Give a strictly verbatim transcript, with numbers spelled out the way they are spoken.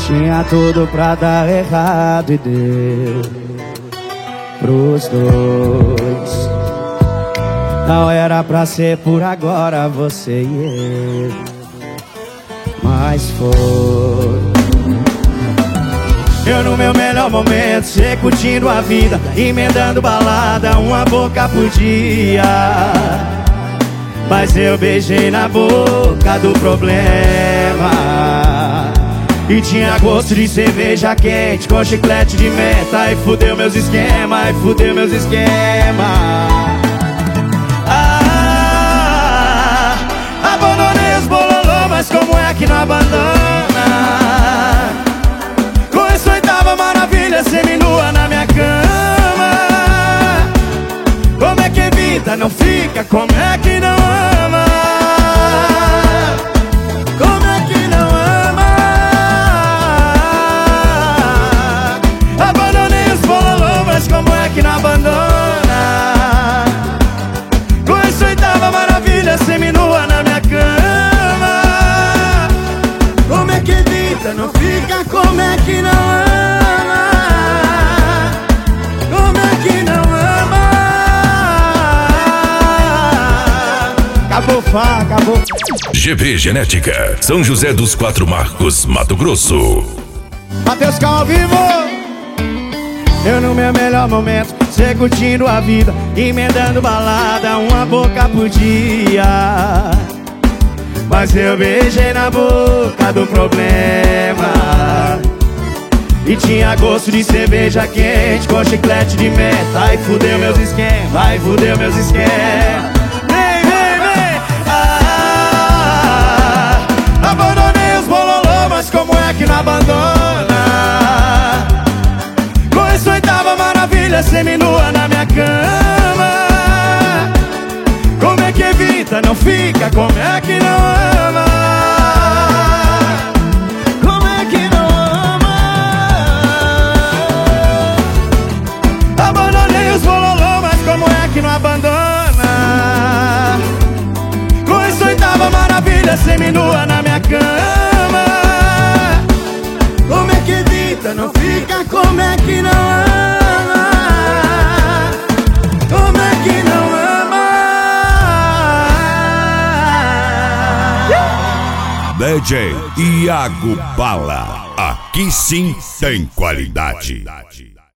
Tinha tudo pra dar errado e deu pros dois. Não era pra ser por agora você e eu, mas foi. Eu no meu melhor momento, cê curtindo a vida, emendando balada, uma boca por dia. Mas eu beijei na boca do problema e tinha gosto de cerveja quente com chiclete de menta. E fudeu meus esquemas, e fudeu meus esquemas. Ah, abandonei os bololô, mas como é que não abandona? Com essa oitava maravilha seminua na minha cama. Como é que evita, não fica? Como é que não ama? Como é que não ama? Abandonei os bololô, mas como é que não abandona? Com essa oitava maravilha seminua na minha cama. Como é que evita, não fica? Como é que não ama? Como é que não ama? Acabou, Fá, acabou. G V Genética, São José dos Quatro Marcos, Mato Grosso. Matheus Cal ao vivo. Eu no meu melhor momento, cê curtindo a vida, emendando balada, uma boca por dia. Mas eu beijei na boca do problema e tinha gosto de cerveja quente com chiclete de menta. Ai, fudeu meus esquemas, ai, fudeu meus esquemas. Vem, vem, vem. Ah, abandonei os bololô, mas como é que não abandona? Com essa oitava maravilha seminua na minha cama. Como é que evita, não fica? Como é que não ama? Como é que não ama? Abandonei os bololô, mas como é que não abandona? Com essa oitava maravilha seminua na minha cama. Como é que evita, não fica? Como é que não ama? Como é que não ama? D J Iago Bala, aqui sim tem qualidade.